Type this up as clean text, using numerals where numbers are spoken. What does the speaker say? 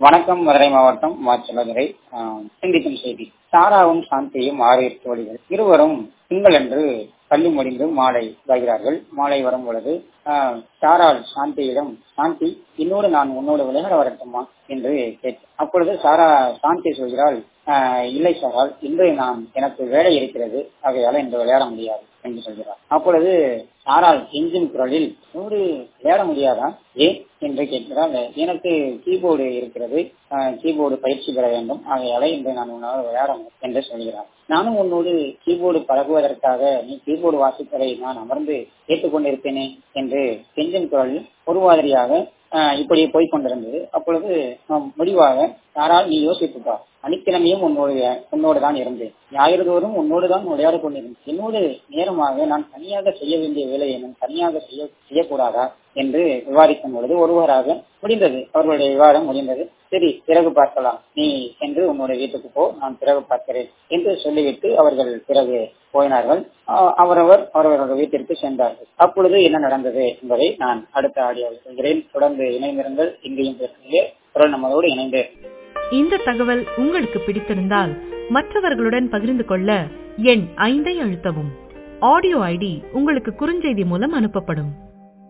வணக்கம். மதுரை மாவட்டம் மாச்சலதுரை. சிந்திக்கும் செய்தி. சாராவும் சாந்தியும் 6 தோழிகள் இருவரும் திங்களன்று பள்ளி முடிந்து மாலை வருகிறார்கள். மாலை வரும் பொழுது சாராள் சாந்தியிடம், சாந்தி, இன்னோடு நான் உன்னோடு விளையாட வரட்டுமா என்று கேட்டார். அப்பொழுது சாந்தி சொல்கிறாள், இல்லை சாராள், இன்று எனக்கு வேலை இருக்கிறது, ஆகையால இன்று விளையாட முடியாது என்று சொல்கிறார். அப்பொழுது சாராள் கெஞ்சும் குரலில், நூறு விளையாட முடியாதா, ஏன் என்று கேட்கிறாள். எனக்கு கீபோர்டு இருக்கிறது, கீபோர்டு பயிற்சி பெற வேண்டும், ஆகையால இன்று நான் உன்னோடு விளையாட என்று சொல்கிறார். நானும் உன்னோடு கீபோர்டு பழகுவதற்காக நீ கீபோர்டு வாசிப்பதை நான் அமர்ந்து கேட்டுக்கொண்டிருப்பேனே என்று கெஞ்சும் குரலில் ஒரு மாதிரியாக இப்படியே போய்கொண்டிருந்தது. அப்பொழுது முடிவாக, யாரால் நீ யோசித்துப்பா, சனிக்கிழமையும் உன்னோடு தான் இருந்தேன், ஞாயிறு தோறும் உன்னோடு தான் விளையாட கொண்டிருந்தேன், என்னோடு நேரமாக நான் தனியாக செய்ய வேண்டிய வேலையை நான் தனியாக செய்யக்கூடாதா என்று விவாதிக்கும் பொழுது ஒருவராக முடிந்தது. அவர்களுடைய விவாதம் முடிந்தது. சரி, பிறகு பார்க்கலாம், நீ சென்று உன்னுடைய வீட்டுக்கு போ, நான் பிறகு பார்க்கிறேன் என்று சொல்லிவிட்டு அவர்கள் பிறகு போயினார்கள். அவரவர்களுடைய வீட்டிற்கு சென்றார்கள். அப்பொழுது என்ன நடந்தது என்பதை நான் அடுத்த ஆடியோவில் சொல்கிறேன். தொடர்ந்து இணைந்திருங்கள். இங்கேயும் பேசுகிறேன், குரல் நம்மளோடு இணைந்து. இந்த தகவல் உங்களுக்கு பிடித்திருந்தால் மற்றவர்களுடன் பகிர்ந்து கொள்ள எண் 5 அழுத்தவும். ஆடியோ ஐடி உங்களுக்கு குறுஞ்செய்தி மூலம் அனுப்பப்படும்.